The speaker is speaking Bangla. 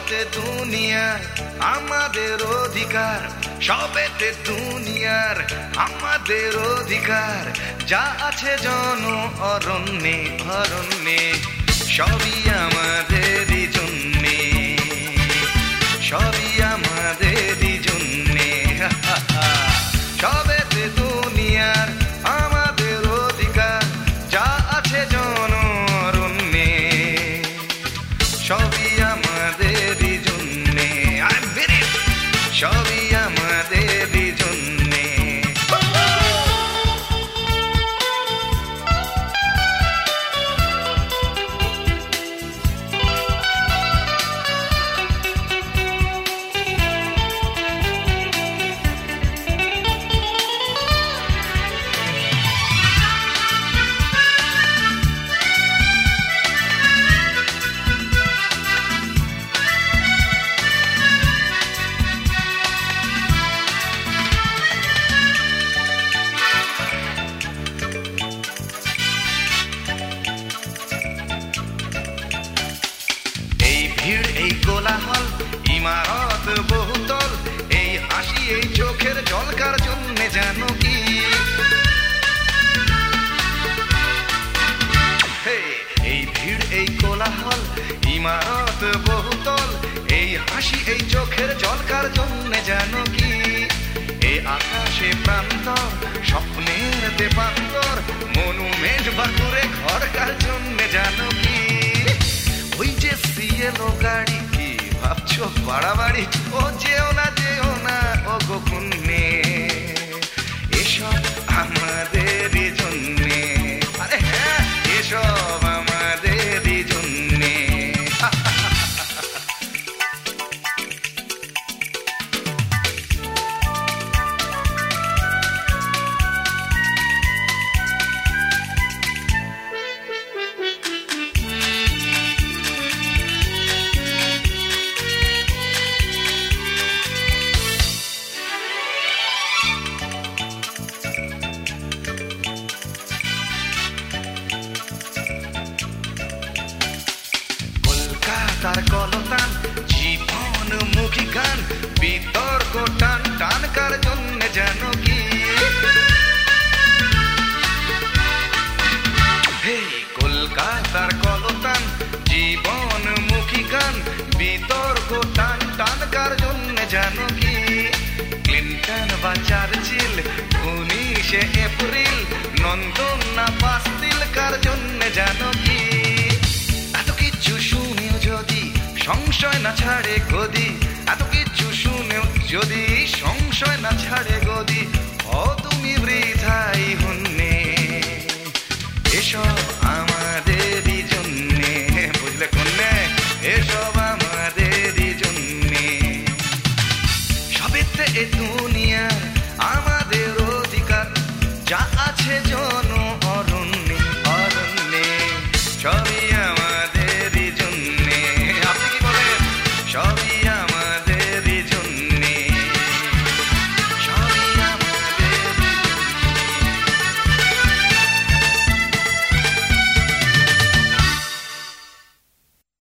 সবেতে দুনিয়ার আমাদের অধিকার, সবেতে দুনিয়ার আমাদের অধিকার, যা আছে জন অরণ্যে অরণ্যে, সবই আমাদেরই জন্যে, সবই আমাদেরই জন্যে। সবেতে দুনিয়ার আমাদের অধিকার, যা আছে জন অরণ্যে, সবই আমাদেরই জন্যে, সবই আমাদেরই জন্যে। এই কোলাহল, ইমারত বহুতল, এই হাসি এই চোখের জল কার জন্যে জানো কি? এই ভিড় এই কোলাহল, ইমারত বহুতল, এই হাসি এই চোখের জল কার জন্যে জানো কি? এই আকাশে প্রান্তর, স্বপ্নের দেবান্তর, মনুমেন্ট বাঁকুড়ে ঘর কার জন্যে জানো কি? ওই যে সিএলও গাড়ি, কি ভাবছো বাড়াবাড়ি? ও যেও না ও গোকুন্নে, এসব আমাদেরই জন্যে, আরে হ্যাঁ এসব আমাদেরই জন্যে। তার কলতান, জীবনমুখী গান, বিতর্ক টান টান কার জন্যে জানো কি? কলকাতার কলতান, জীবনমুখী গান, বিতর্ক টান টান কার জন্যে জানো কি? ক্লিন্টন বা চার্চিল, 19শে এপ্রিল, নন্দন না পাস্তিল কার জন্যে জানো কি? এত কিছু শুনেও যদি সংশয় না ছাড়ে গদি, এত কিছু শুনেও যদি সংশয় না ছাড়ে গদি, ও তুমি বৃথাই হন্যে, এসব আমাদেরই জন্যে, বুঝলে কন্যে, এসব আমাদেরই জন্যে। সবেতে এ দুনিয়ার আমাদের অধিকার, যা আছে